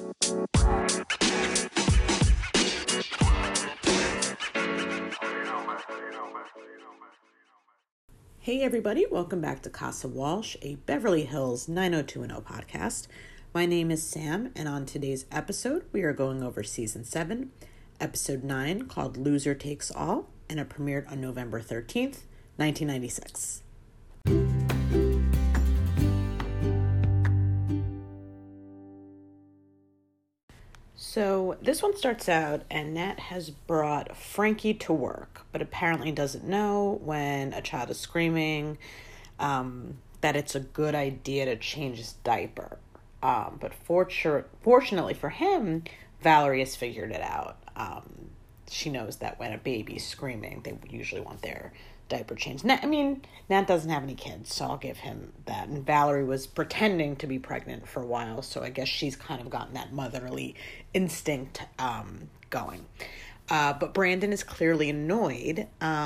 Hey everybody, welcome back to Casa Walsh, a Beverly Hills 90210 podcast. My name is Sam, and on today's episode, we are going over Season 7, Episode 9, called Loser Takes All, and it premiered on November 13th, 1996. So this one starts out, and Nat has brought Frankie to work, but apparently doesn't know when a child is screaming that it's a good idea to change his diaper. But fortunately for him, Valerie has figured it out. She knows that when a baby's screaming, they usually want their diaper changed. Nat doesn't have any kids, so I'll give him that. And Valerie was pretending to be pregnant for a while, so I guess she's kind of gotten that motherly instinct going. But Brandon is clearly annoyed.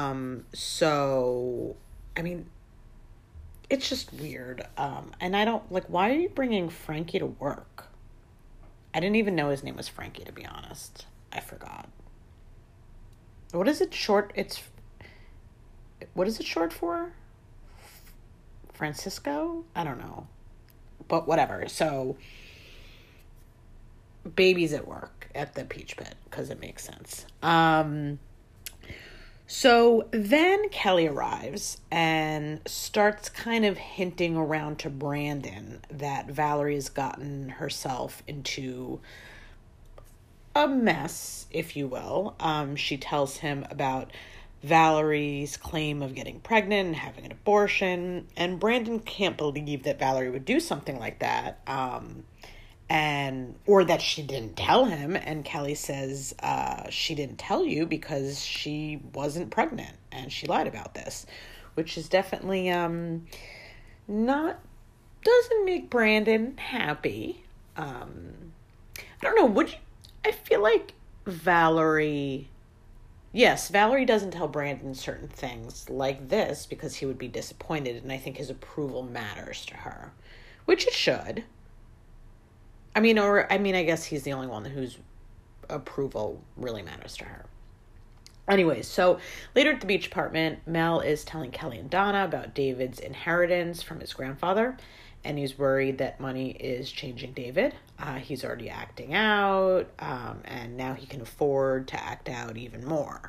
It's just weird. And I don't, why are you bringing Frankie to work? I didn't even know his name was Frankie, to be honest. I forgot. What is it short? What is it short for? Francisco? I don't know. But whatever. So, baby's at work at the Peach Pit, because it makes sense. So then Kelly arrives and starts kind of hinting around to Brandon that Valerie has gotten herself into a mess, if you will. She tells him about Valerie's claim of getting pregnant and having an abortion, and Brandon can't believe that Valerie would do something like that, or that she didn't tell him. And Kelly says she didn't tell you because she wasn't pregnant, and she lied about this, which is definitely doesn't make Brandon happy. I don't know. I feel like Valerie doesn't tell Brandon certain things like this because he would be disappointed, and I think his approval matters to her, which it should. I guess he's the only one whose approval really matters to her. Anyways, so later at the beach apartment, Mel is telling Kelly and Donna about David's inheritance from his grandfather, and he's worried that money is changing David. He's already acting out, and now he can afford to act out even more.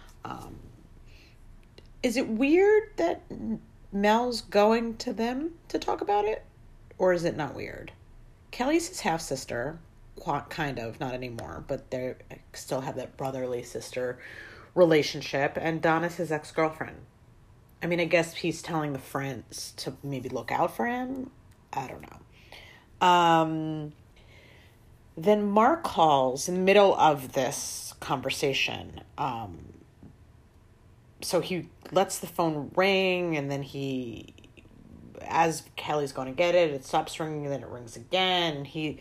Is it weird that Mel's going to them to talk about it? Or is it not weird? Kelly's his half-sister, kind of, not anymore, but they still have that brotherly sister relationship, and Donna's his ex-girlfriend. I guess he's telling the friends to maybe look out for him. I don't know. Then Mark calls in the middle of this conversation. So he lets the phone ring, and then as Kelly's going to get it, it stops ringing, and then it rings again.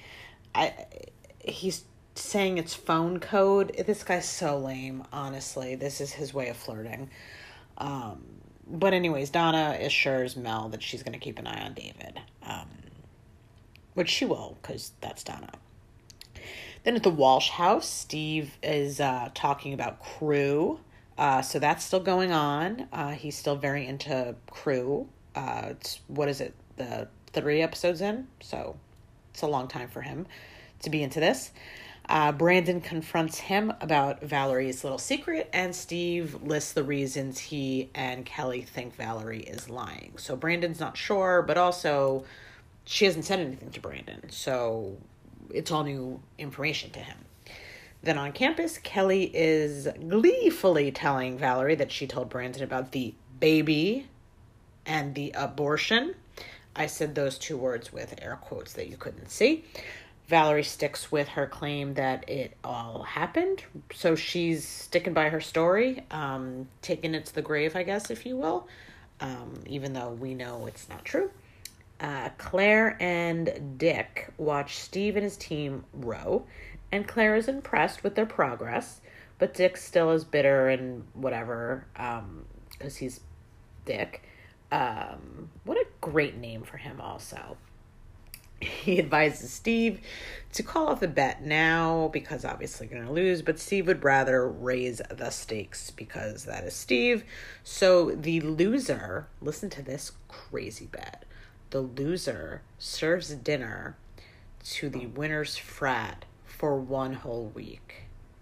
He's saying it's phone code. This guy's so lame, honestly. This is his way of flirting. But anyways, Donna assures Mel that she's going to keep an eye on David. Which she will, because that's Donna. Then at the Walsh house, Steve is talking about Crew. So that's still going on. He's still very into Crew. The 3 episodes in? So it's a long time for him to be into this. Brandon confronts him about Valerie's little secret, and Steve lists the reasons he and Kelly think Valerie is lying. So Brandon's not sure, but also she hasn't said anything to Brandon, so it's all new information to him. Then on campus, Kelly is gleefully telling Valerie that she told Brandon about the baby and the abortion. I said those 2 words with air quotes that you couldn't see. Valerie sticks with her claim that it all happened. So she's sticking by her story, taking it to the grave, I guess, if you will, even though we know it's not true. Claire and Dick watch Steve and his team row, and Claire is impressed with their progress, but Dick still is bitter and whatever, because he's Dick. What a great name for him also. He advises Steve to call off the bet now because obviously going to lose, but Steve would rather raise the stakes because that is Steve. So the loser, listen to this crazy bet. The loser serves dinner to the winner's frat for 1 whole week.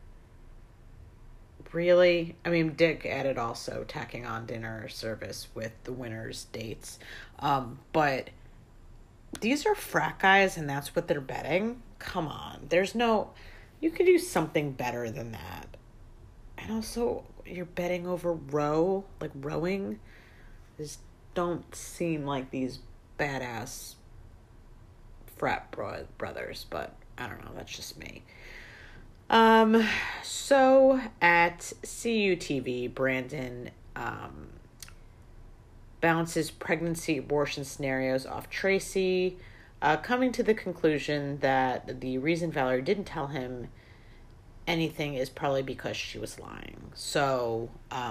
Really? I mean, Dick added also tacking on dinner service with the winner's dates. But these are frat guys and that's what they're betting? Come on. You could do something better than that. And also, you're betting over rowing. These don't seem like these badass frat brothers, but I don't know, that's just me. So at CUTV, Brandon bounces pregnancy abortion scenarios off Tracy, coming to the conclusion that the reason Valerie didn't tell him anything is probably because she was lying. So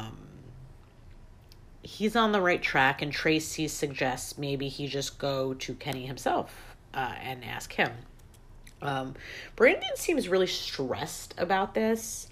he's on the right track, and Tracy suggests maybe he just go to Kenny himself and ask him. Brandon seems really stressed about this,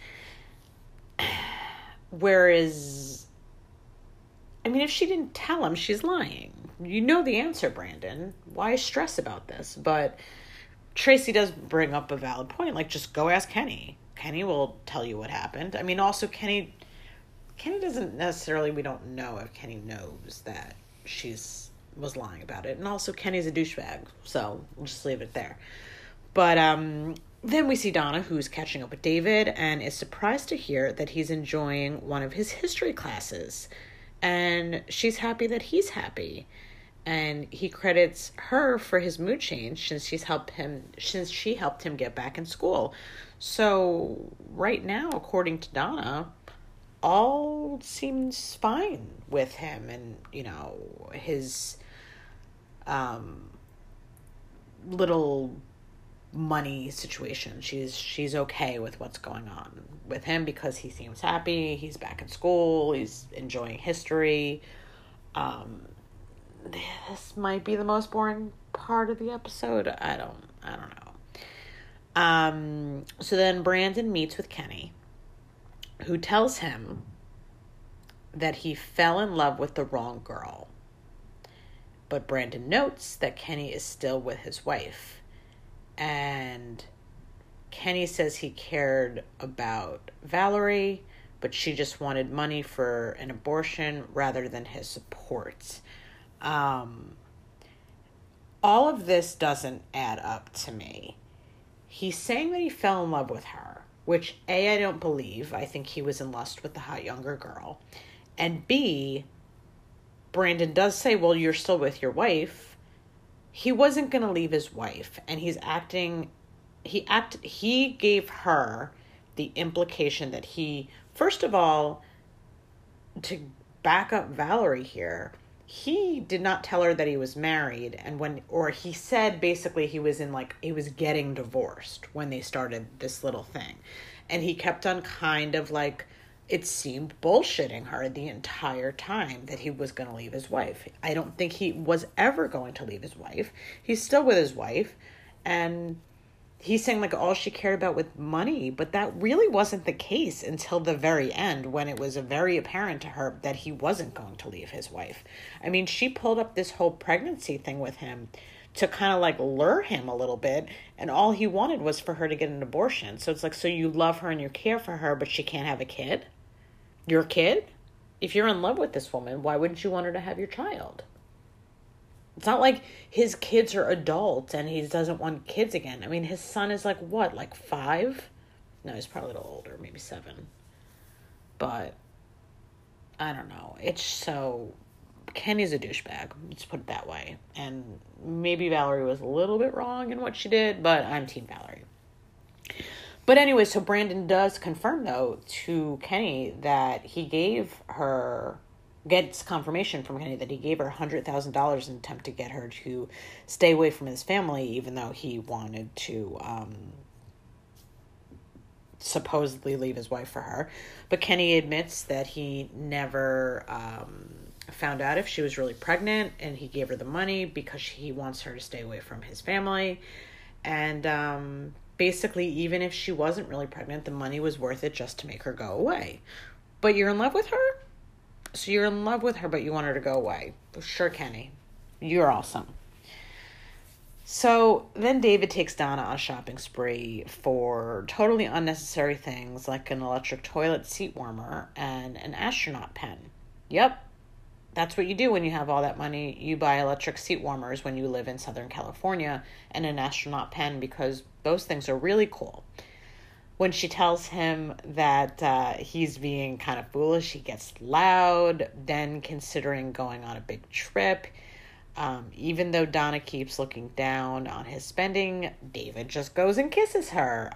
whereas, I mean, if she didn't tell him, she's lying. You know the answer, Brandon. Why stress about this? But Tracy does bring up a valid point. Like, just go ask Kenny. Kenny will tell you what happened. I mean, also, Kenny doesn't necessarily, we don't know if Kenny knows that was lying about it. And also, Kenny's a douchebag. So, we'll just leave it there. But then we see Donna, who's catching up with David, and is surprised to hear that he's enjoying one of his history classes. And she's happy that he's happy. And he credits her for his mood change since she helped him get back in school. So right now, according to Donna, all seems fine with him and, his little money situation. She's okay with what's going on with him because he seems happy. He's back in school. He's enjoying history. This might be the most boring part of the episode. I don't know. So then Brandon meets with Kenny, who tells him that he fell in love with the wrong girl. But Brandon notes that Kenny is still with his wife. And Kenny says he cared about Valerie, but she just wanted money for an abortion rather than his support. All of this doesn't add up to me. He's saying that he fell in love with her, which A, I don't believe. I think he was in lust with the hot younger girl. And B, Brandon does say, well, you're still with your wife. He wasn't going to leave his wife, and he gave her the implication that first of all, to back up Valerie here, he did not tell her that he was married, or he said basically he was getting divorced when they started this little thing. And he kept on kind of it seemed bullshitting her the entire time that he was going to leave his wife. I don't think he was ever going to leave his wife. He's still with his wife. And he's saying all she cared about was money. But that really wasn't the case until the very end, when it was very apparent to her that he wasn't going to leave his wife. I mean, she pulled up this whole pregnancy thing with him to kind of lure him a little bit. And all he wanted was for her to get an abortion. So it's so you love her and you care for her, but she can't have a kid? Your kid? If you're in love with this woman, why wouldn't you want her to have your child? It's not like his kids are adults and he doesn't want kids again. I mean, his son is 5? No, he's probably a little older, maybe 7. But I don't know. Kenny's a douchebag. Let's put it that way. And maybe Valerie was a little bit wrong in what she did, but I'm Team Valerie. But anyway, so Brandon does confirm, though, to Kenny that he gets confirmation from Kenny that he gave her $100,000 in an attempt to get her to stay away from his family, even though he wanted to supposedly leave his wife for her. But Kenny admits that he never found out if she was really pregnant, and he gave her the money because he wants her to stay away from his family. And basically, even if she wasn't really pregnant, the money was worth it just to make her go away. But you're in love with her? So you're in love with her, but you want her to go away. Sure, Kenny. You're awesome. So then David takes Donna on a shopping spree for totally unnecessary things like an electric toilet seat warmer and an astronaut pen. Yep, that's what you do when you have all that money. You buy electric seat warmers when you live in Southern California and an astronaut pen because those things are really cool. When she tells him that he's being kind of foolish, he gets loud, then considering going on a big trip. Even though Donna keeps looking down on his spending, David just goes and kisses her.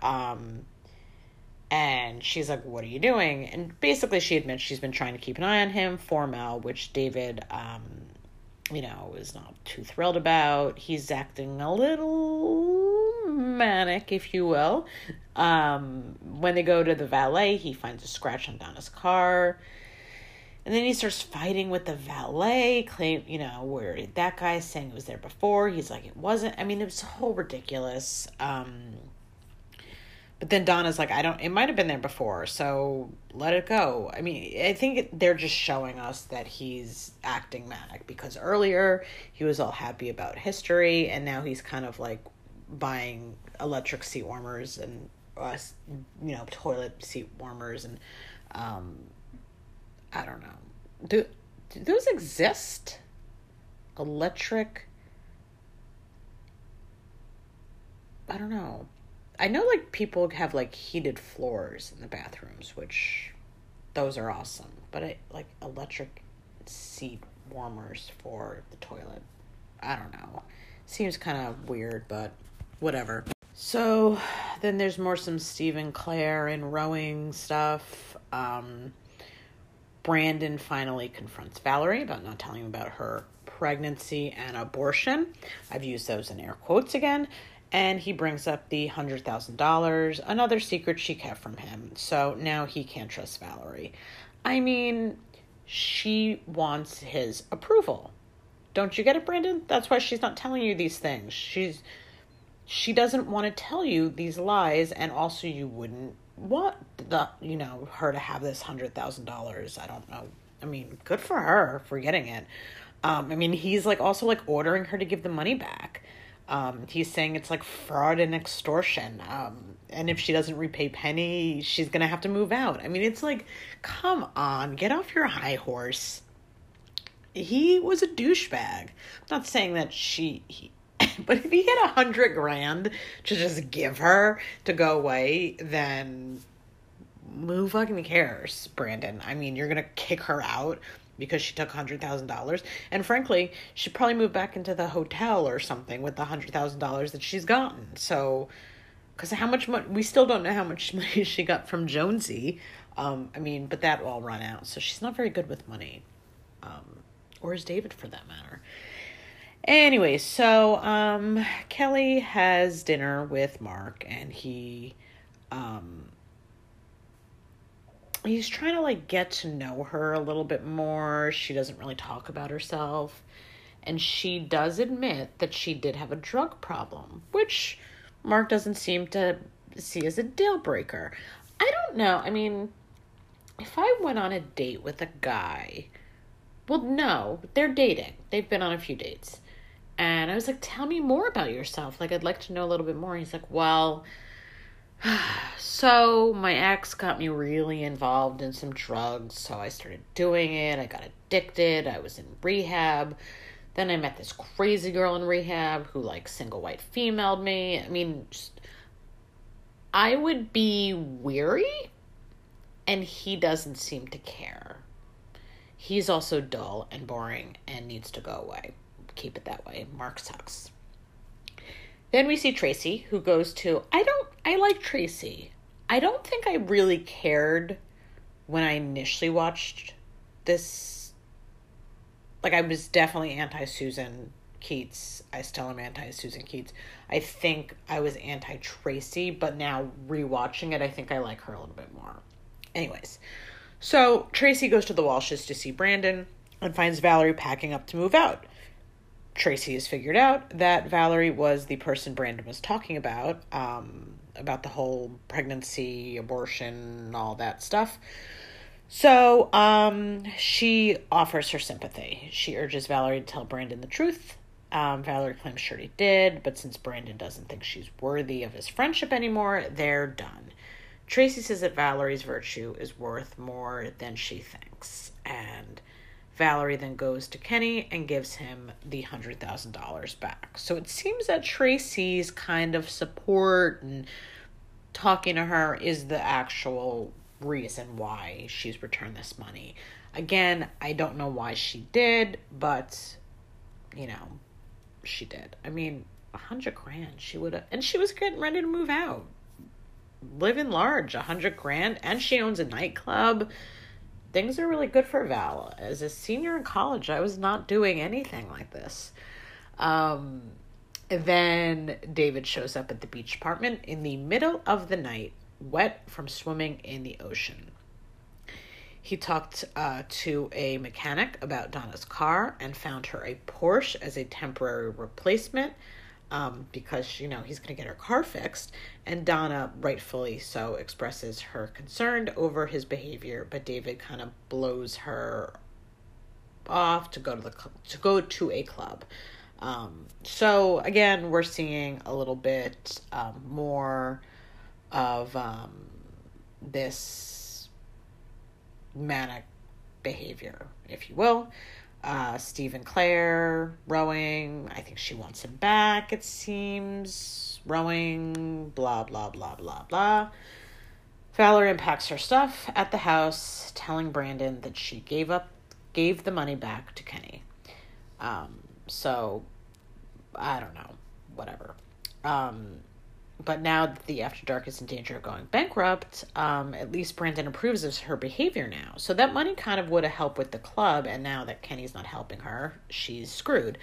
And she's like, what are you doing? And basically she admits she's been trying to keep an eye on him for Mel, which David, is not too thrilled about. He's acting a little manic, if you will. When they go to the valet, he finds a scratch on Donna's car. And then he starts fighting with the valet, where that guy's saying it was there before. He's like, it wasn't. I mean, it was so ridiculous. But then Donna's like, it might have been there before, so let it go. I mean, I think they're just showing us that he's acting manic because earlier he was all happy about history, and now he's kind of like buying electric seat warmers and, toilet seat warmers and, I don't know. Do those exist? Electric? I don't know. I know, people have, heated floors in the bathrooms, which those are awesome. But electric seat warmers for the toilet. I don't know. Seems kind of weird, but whatever. So, then there's some Steve and Claire and rowing stuff. Brandon finally confronts Valerie about not telling him about her pregnancy and abortion. I've used those in air quotes again. And he brings up the $100,000, another secret she kept from him. So now he can't trust Valerie. I mean, she wants his approval. Don't you get it, Brandon? That's why she's not telling you these things. She doesn't want to tell you these lies, and also you wouldn't want her to have this $100,000. I don't know. I mean, good for her for getting it. He's also ordering her to give the money back. He's saying it's fraud and extortion. And if she doesn't repay Penny, she's going to have to move out. I mean, it's come on, get off your high horse. He was a douchebag. I'm not saying that but if he had $100,000 to just give her to go away, then who fucking cares, Brandon? I mean, you're going to kick her out because she took $100,000. And frankly, she'd probably move back into the hotel or something with the $100,000 that she's gotten. So, because how much money, we still don't know how much money she got from Jonesy. But that all run out. So she's not very good with money. Or is David, for that matter. Anyway, so Kelly has dinner with Mark, and he's trying to get to know her a little bit more. She doesn't really talk about herself, and she does admit that she did have a drug problem, which Mark doesn't seem to see as a deal breaker. I don't know. I mean, if I went on a date with a guy, well, no, they're dating. They've been on a few dates. And I was like, tell me more about yourself. I'd like to know a little bit more. He's like, well, so my ex got me really involved in some drugs. So I started doing it. I got addicted. I was in rehab. Then I met this crazy girl in rehab who single white femaled me. I mean, I would be weary, and he doesn't seem to care. He's also dull and boring and needs to go away. Keep it that way. Mark sucks. Then we see Tracy, who goes to, I like Tracy. I don't think I really cared when I initially watched this. I was definitely anti-Susan Keats. I still am anti-Susan Keats. I think I was anti-Tracy, but now rewatching it, I think I like her a little bit more. Anyways, so Tracy goes to the Walshes to see Brandon. and finds Valerie packing up to move out. Tracy has figured out that Valerie was the person Brandon was talking about the whole pregnancy, abortion, all that stuff. So she offers her sympathy. She urges Valerie to tell Brandon the truth. Valerie claims she did, but since Brandon doesn't think she's worthy of his friendship anymore, they're done. Tracy says that Valerie's virtue is worth more than she thinks, and Valerie then goes to Kenny and gives him the $100,000 back. So it seems that Tracy's kind of support and talking to her is the actual reason why she's returned this money. Again, I don't know why she did, but, she did. I mean, $100,000, she would have, and she was getting ready to move out. Living large, $100,000, and she owns a nightclub. Things are really good for Val. As a senior in college, I was not doing anything like this. Then David shows up at the beach apartment in the middle of the night, wet from swimming in the ocean. He talked to a mechanic about Donna's car and found her a Porsche as a temporary replacement because, he's going to get her car fixed. And Donna, rightfully so, expresses her concern over his behavior, but David kind of blows her off to go to a club. So again, we're seeing a little bit more of this manic behavior, if you will. Steve and Claire rowing. I think she wants him back, it seems. Rowing, blah, blah, blah, blah, blah. Valerie unpacks her stuff at the house, telling Brandon that she gave the money back to Kenny. So, I don't know. Whatever. But now that the After Dark is in danger of going bankrupt, at least Brandon approves of her behavior now. So that money kind of would have helped with the club, and now that Kenny's not helping her, she's screwed.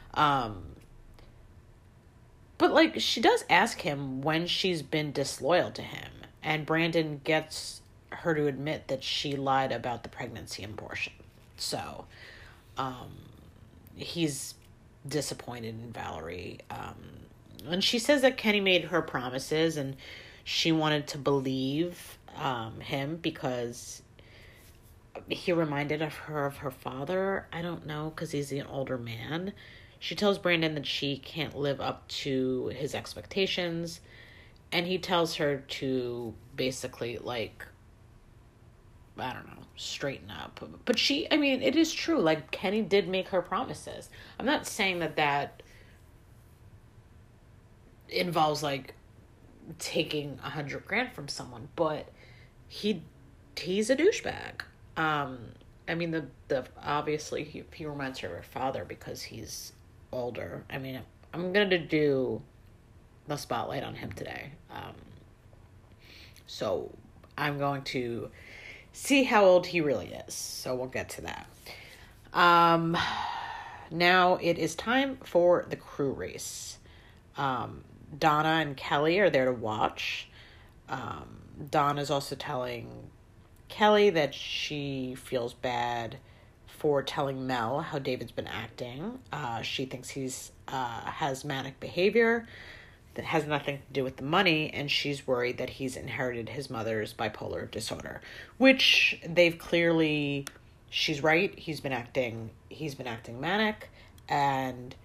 But, she does ask him when she's been disloyal to him, and Brandon gets her to admit that she lied about the pregnancy and abortion. So, he's disappointed in Valerie. And she says that Kenny made her promises and she wanted to believe him because he reminded her of her father. I don't know, because he's an older man. She tells Brandon that she can't live up to his expectations. And he tells her to basically, I don't know, straighten up. But it is true. Kenny did make her promises. I'm not saying that involves, taking $100,000 from someone, but he's a douchebag. The obviously he reminds her of her father because he's older. I'm going to do the spotlight on him today. So I'm going to see how old he really is. So we'll get to that. Now it is time for the crew race. Donna and Kelly are there to watch. Donna's also telling Kelly that she feels bad for telling Mel how David's been acting. She thinks he's has manic behavior that has nothing to do with the money, and she's worried that he's inherited his mother's bipolar disorder, which she's right. He's been acting manic, and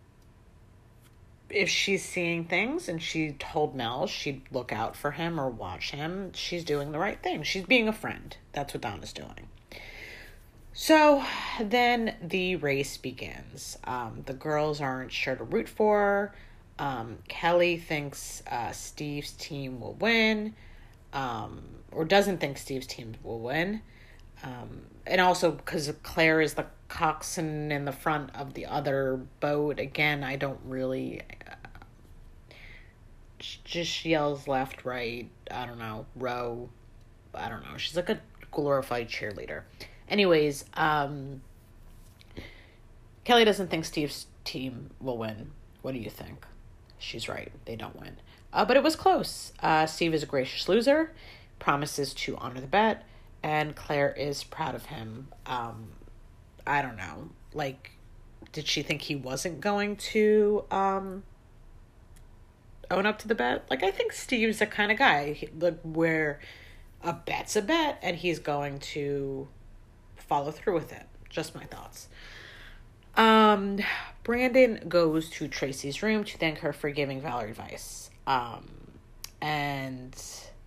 if she's seeing things and she told Mel she'd look out for him or watch him, she's doing the right thing. She's being a friend. That's what Donna's doing. So then the race begins. The girls aren't sure to root for. Kelly thinks Steve's team will win, or doesn't think Steve's team will win. And also because Claire is the coxswain in the front of the other boat. Again, I don't really... just yells left, right, I don't know, row, I don't know. She's like a glorified cheerleader. Anyways, Kelly doesn't think Steve's team will win. What do you think? She's right. They don't win. But it was close. Steve is a gracious loser, promises to honor the bet, and Claire is proud of him. I don't know. Like, did she think he wasn't going to own up to the bet? Like, I think Steve's the kind of guy where a bet's a bet and he's going to follow through with it. Just my thoughts. Brandon goes to Tracy's room to thank her for giving Valerie advice. And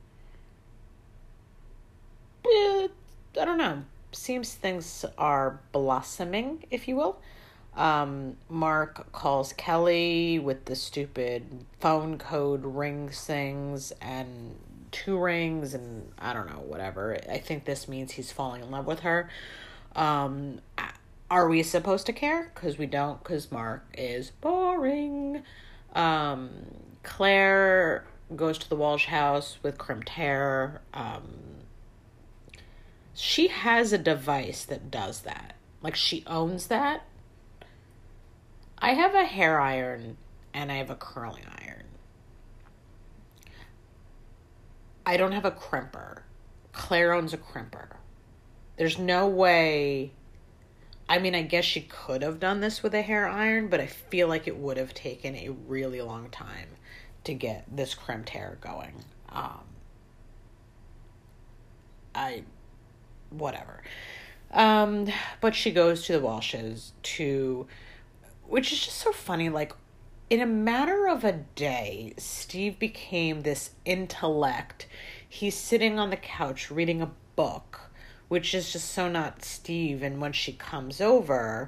I don't know. Seems things are blossoming, if you will. Mark calls Kelly with the stupid phone code ring things and 2 rings and I don't know, whatever. I think this means he's falling in love with her. Are we supposed to care? Because we don't, because Mark is boring. Claire goes to the Walsh house with crimped hair. She has a device that does that. Like, she owns that. I have a hair iron and I have a curling iron. I don't have a crimper. Claire owns a crimper. There's no way. I mean, I guess she could have done this with a hair iron, but I feel like it would have taken a really long time to get this crimped hair going. Whatever. But she goes to the Walshes which is just so funny. Like, in a matter of a day, Steve became this intellect. He's sitting on the couch reading a book, which is just so not Steve. And when she comes over,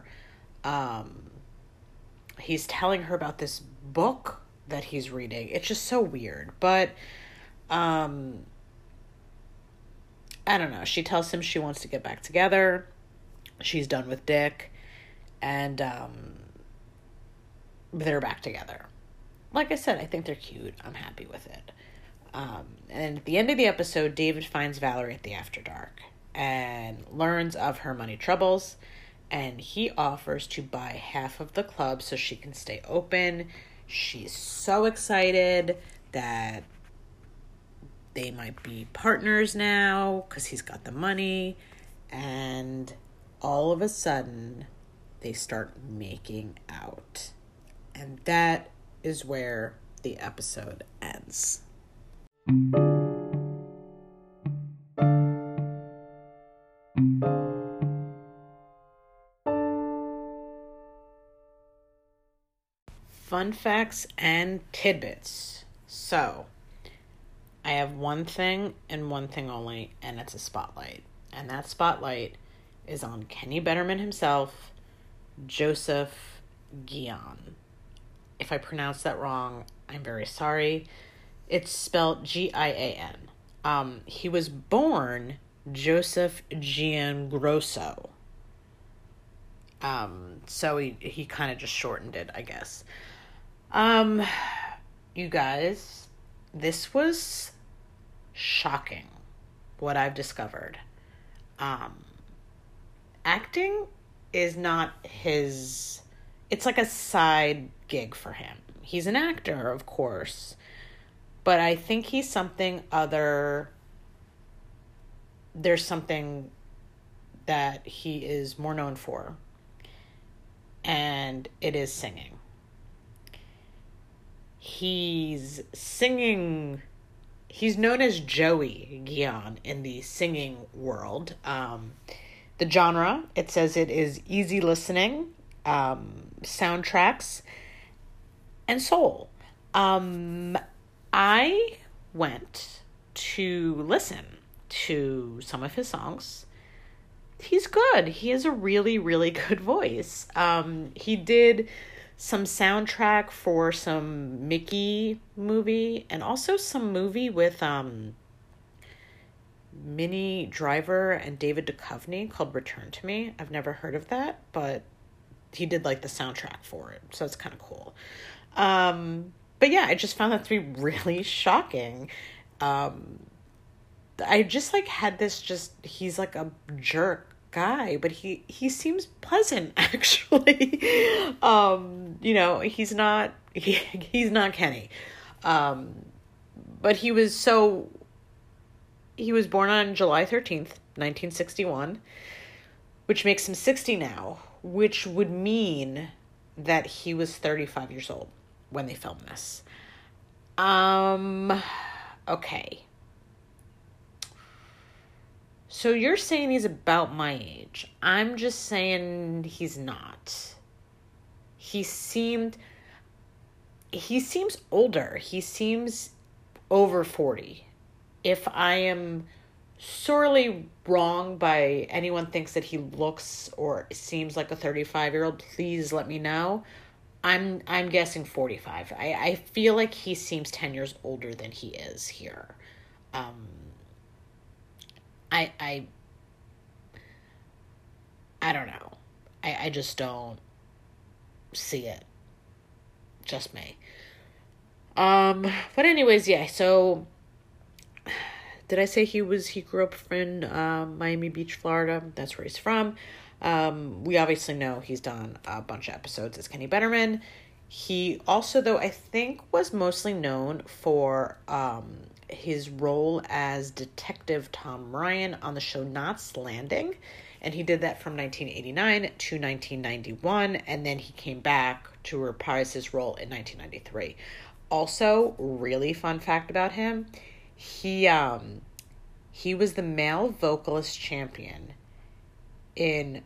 he's telling her about this book that he's reading. It's just so weird. But, I don't know. She tells him she wants to get back together. She's done with Dick. And, they're back together. Like I said, I think they're cute. I'm happy with it. And at the end of the episode, David finds Valerie at the After Dark and learns of her money troubles, and he offers to buy half of the club so she can stay open. She's so excited that they might be partners now because he's got the money, and all of a sudden they start making out. And that is where the episode ends. Fun facts and tidbits. So, I have one thing and one thing only, and it's a spotlight. And that spotlight is on Kenny Betterman himself, Joseph Gian. If I pronounce that wrong, I'm very sorry. It's spelled Gian. He was born Joseph Giangrosso. So he kind of just shortened it, I guess. You guys, this was shocking, what I've discovered. Acting is not his... It's like a side gig for him. He's an actor, of course, but I think he's something other. There's something that he is more known for, and it is singing. He's singing. He's known as Joey Gian in the singing world. The genre, it says it is easy listening, soundtracks, and soul. I went to listen to some of his songs. He's good. He has a really, really good voice. He did some soundtrack for some Mickey movie and also some movie with Minnie Driver and David Duchovny called Return to Me. I've never heard of that, but he did like the soundtrack for it, so it's kind of cool. But yeah, I just found that to be really shocking. I just like had this he's like a jerk guy, but he seems pleasant actually. He's not Kenny. But he was born on July 13th, 1961. which makes him 60 now, which would mean that he was 35 years old when they filmed this. Okay. So you're saying he's about my age. I'm just saying he's not. He seems older. He seems over 40. If I am sorely wrong by anyone thinks that he looks or seems like a 35-year-old, please let me know. I'm guessing 45. I feel like he seems 10 years older than he is here. I don't know. I just don't see it. Just me. But anyways, yeah, so did I say he grew up in Miami Beach, Florida? That's where he's from. We obviously know he's done a bunch of episodes as Kenny Betterman. He also, though, I think was mostly known for his role as Detective Tom Ryan on the show Knots Landing. And he did that from 1989 to 1991. And then he came back to reprise his role in 1993. Also, really fun fact about him, he was the male vocalist champion in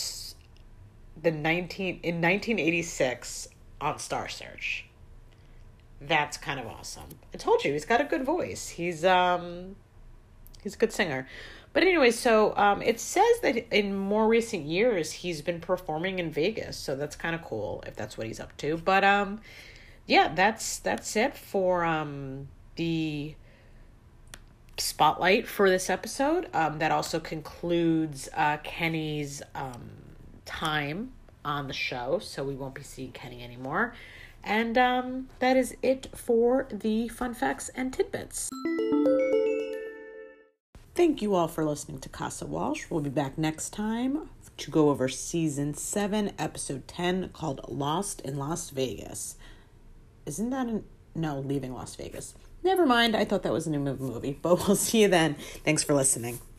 1986 on Star Search. That's kind of awesome. I told you, he's got a good voice. He's a good singer. But anyway, so it says that in more recent years he's been performing in Vegas, so that's kind of cool if that's what he's up to. But yeah, that's it for the spotlight for this episode. That also concludes Kenny's time on the show, so we won't be seeing Kenny anymore. And that is it for the fun facts and tidbits. Thank you all for listening to Casa Walsh. We'll be back next time to go over season 7, episode 10, called Lost in Las Vegas. Isn't that no, Leaving Las Vegas. Never mind, I thought that was a new movie, but we'll see you then. Thanks for listening.